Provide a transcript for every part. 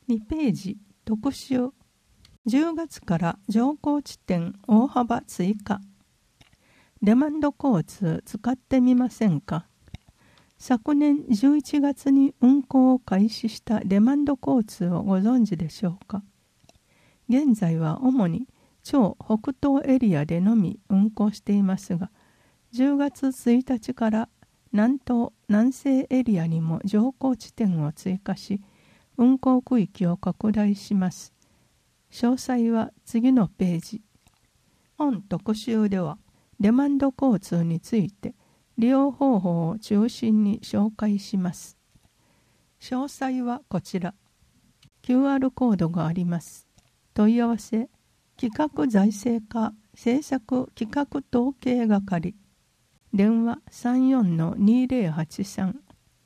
2ページ特集。10月から乗降地点大幅追加。デマンド交通使ってみませんか。昨年11月に運行を開始したデマンド交通をご存知でしょうか。現在は主に超北東エリアでのみ運行していますが、10月1日から南東・南西エリアにも乗降地点を追加し、運行区域を拡大します。詳細は次のページ。本特集では、デマンド交通について利用方法を中心に紹介します。詳細はこちら。QR コードがあります。問い合わせ、企画財政課政策企画統計係。電話 34-2083。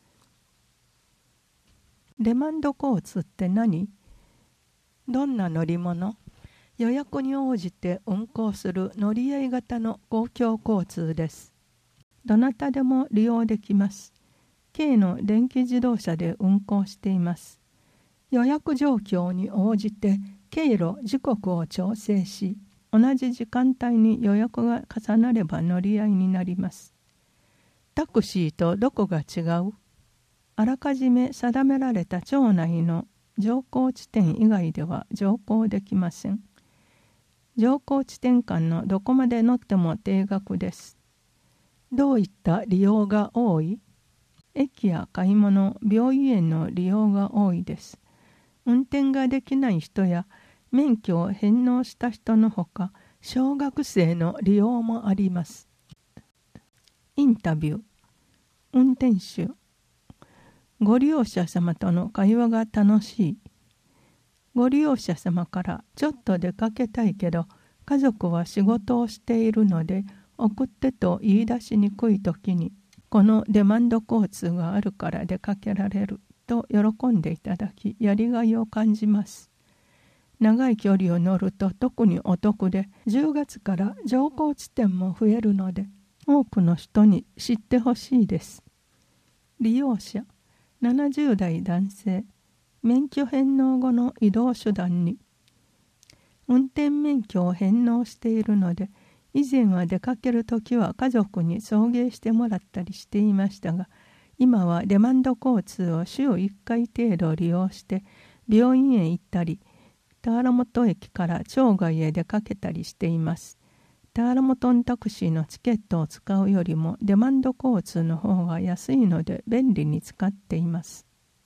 デマンド交通って何？どんな乗り物？予約に応じて運行する乗り合い型の公共交通です。どなたでも利用できます。軽の電気自動車で運行しています。予約状況に応じて経路・時刻を調整し、同じ時間帯に予約が重なれば乗り合いになります。タクシーとどこが違う？あらかじめ定められた町内の乗降地点以外では乗降できません。乗降地点間のどこまで乗っても定額です。どういった利用が多い？駅や買い物、病院への利用が多いです。運転ができない人や免許を返納した人のほか、小学生の利用もあります。インタビュー。運転手。ご利用者様との会話が楽しい。ご利用者様からちょっと出かけたいけど、家族は仕事をしているので送ってと言い出しにくいときに、このデマンド交通があるから出かけられると喜んでいただき、やりがいを感じます。長い距離を乗ると特にお得で、10月から乗降地点も増えるので、多くの人に知ってほしいです。利用者。70代男性。免許返納後の移動手段に。運転免許を返納しているので、以前は出かけるときは家族に送迎してもらったりしていましたが、今はデマンド交通を週1回程度利用して病院へ行ったり、田原本駅から町外へ出かけたりしています。田原本タクシーのチケットを使うよりもデマンド交通の方が安いので便利に使っています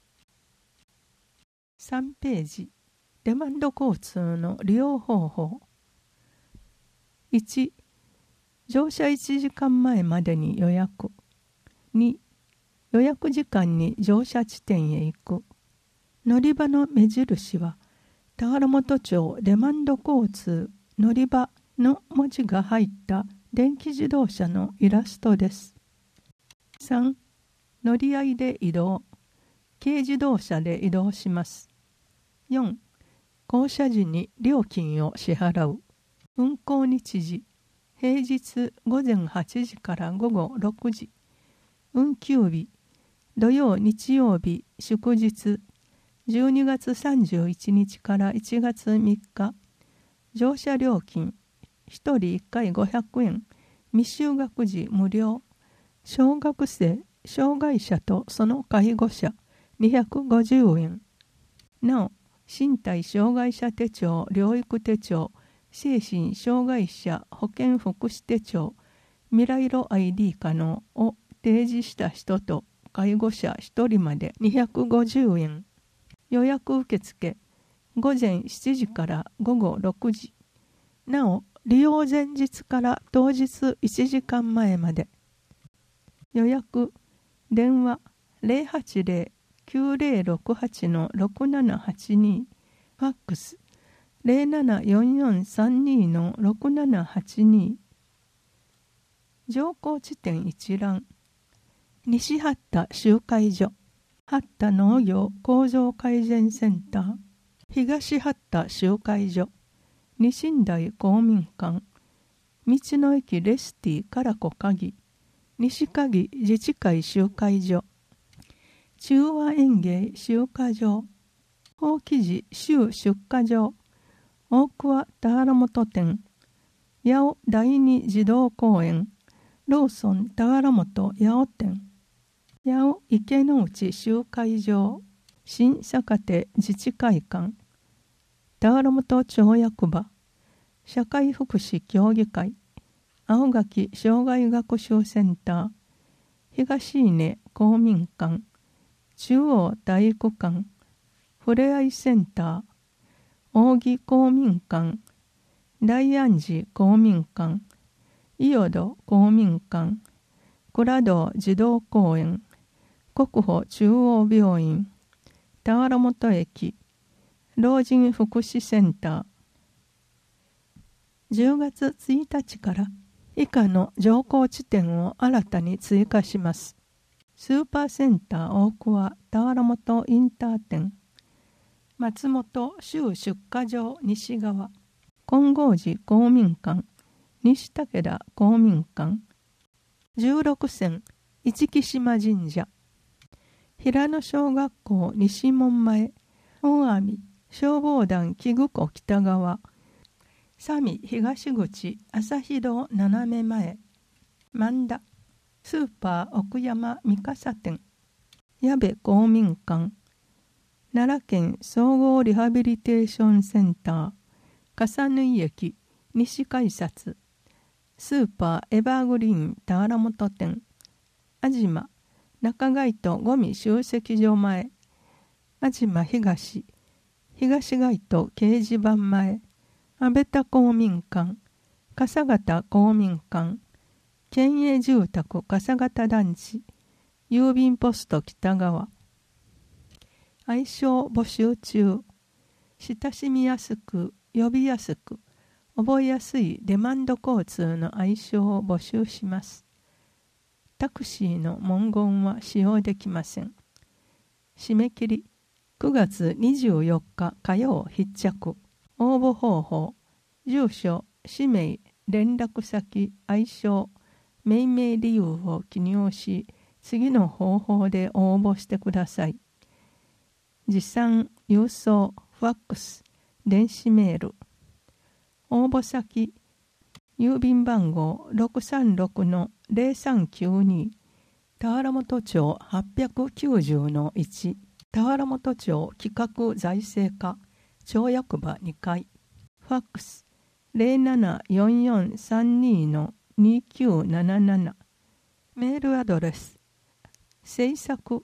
。3ページ。デマンド交通の利用方法。1、乗車1時間前までに予約。2、予約時間に乗車地点へ行く。乗り場の目印は、田原本町デマンド交通乗り場の文字が入った電気自動車のイラストです。3、乗り合いで移動。軽自動車で移動します。4、降車時に料金を支払う。運行日時。平日午前8時から午後6時。運休日。土曜日曜日祝日。12月31日から1月3日。乗車料金。1人1回500円。未就学時無料。小学生、障害者とその介護者250円。なお、身体障害者手帳、療育手帳、精神障害者保健福祉手帳、未来色 ID 可能を提示した人と介護者1人まで250円。予約受付、午前7時から午後6時。なお、利用前日から当日1時間前まで。予約、電話080-9068-6782、ファックス074432-6782。乗降地点一覧。西八田集会所、八田農業構造改善センター、東八田集会所、二寝台公民館、道の駅レスティからこ鍵、西鍵自治会集会所、中和園芸集会場、 法記事州出荷場、大桑田原本店、八尾第二児童公園、ローソン田原本八尾店、八尾池之内集会場、新坂手自治会館、田原本町役場、社会福祉協議会、青垣障害学習センター、東稲公民館、中央体育館、ふれあいセンター、扇公民館、大安寺公民館、伊予戸公民館、倉堂児童公園、国保中央病院、田原本駅、老人福祉センター。10月1日から以下の乗降地点を新たに追加します。スーパーセンター大桑田原本インター店、松本州出荷場西側、金剛寺公民館、西武田公民館、16線市来島神社、平野小学校西門前、大網消防団木具湖北側、佐美東口朝日堂斜め前、万田スーパー奥山三笠店、矢部公民館、奈良県総合リハビリテーションセンター、笠縫駅西改札、スーパーエバーグリーン田原本店、安島中街都ゴミ集積所前、安島東街都掲示板前、安倍田公民館、笠形公民館、県営住宅笠形団地、郵便ポスト北側。愛称募集中。親しみやすく、呼びやすく、覚えやすいデマンド交通の愛称を募集します。タクシーの文言は使用できません。締め切り9月24日火曜必着。応募方法、住所、氏名、連絡先、愛称、命名理由を記入し、次の方法で応募してください。持参、郵送、ファックス、電子メール。応募先、郵便番号 636-0392 田原本町890-1、田原本町企画財政課町役場2階、ファックス 074432-2977、メールアドレス、制作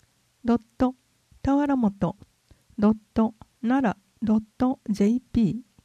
seisaku@town.tawaramото.nara.jp